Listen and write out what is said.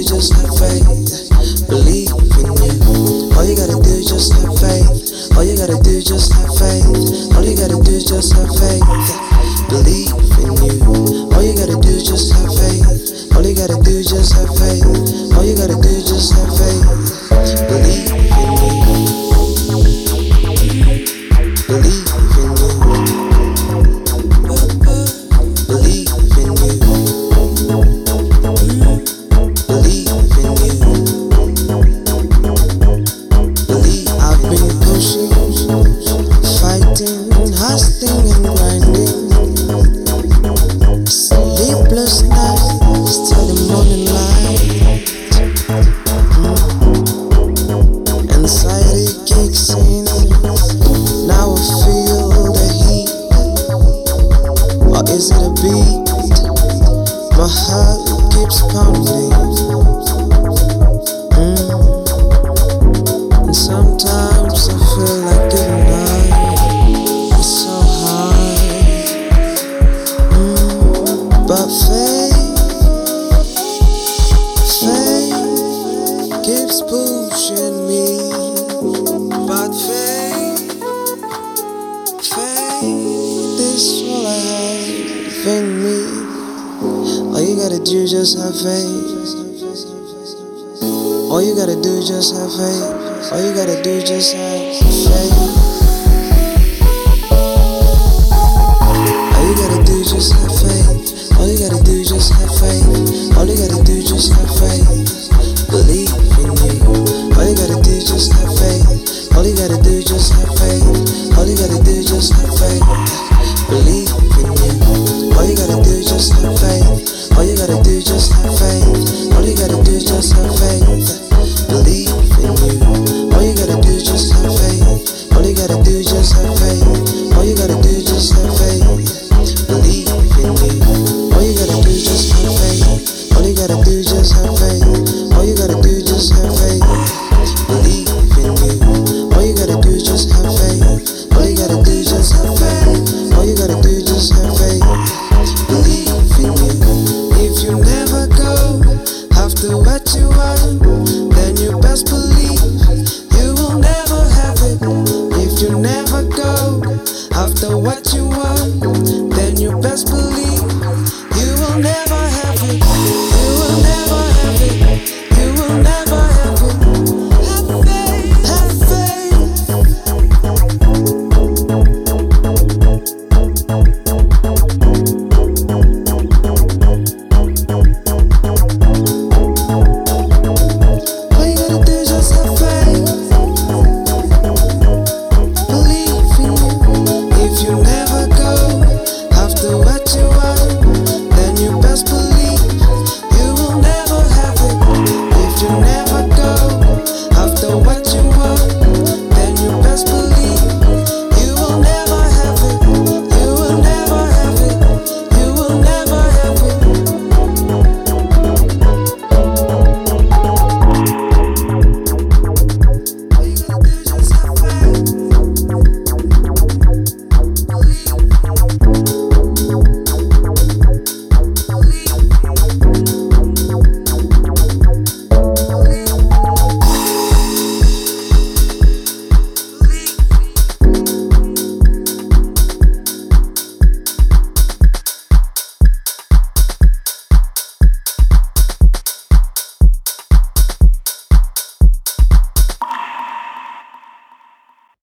just have faith. Believe in you. All you gotta do, just have faith. All you gotta do, just have faith. All you gotta do, just have faith. Believe in you. All you gotta do, just have faith. All you gotta do, just have faith. All you gotta do, just have faith. Believe in you. Believe in you. Believe in you. Believe in you. Believe. I've been pushing, fighting, hustling and grinding. Sleepless nights till the morning light. Anxiety kicks in. Now I feel the heat. Or is it a beat? My heart keeps pounding. And sometimes I feel like giving up. It's so hard. But faith keeps pushing me. But faith is all I have in me. All you gotta do, just have faith. All you gotta do, just have faith. All you gotta do, just have faith. All you gotta do, just have faith. All you gotta do, just have faith. All you gotta do, just have faith. Believe in you. All you gotta do, just have faith. All you gotta do, just have faith. All you gotta do, just have faith. Believe in you. All you gotta do, just have faith. All you gotta do, just have faith. All you gotta do, just have faith. Believe in you. All you gotta do, just have faith. All you gotta do, just have faith. All you gotta do, just have faith. Believe in you. All you gotta do, just have faith. All you gotta do, just have faith. All you gotta do, just have faith. Believe in you. All you gotta do, just have faith. All you gotta do, just have faith. All you gotta do, just have faith. Believe in you. If you never go after what you want, then you best believe.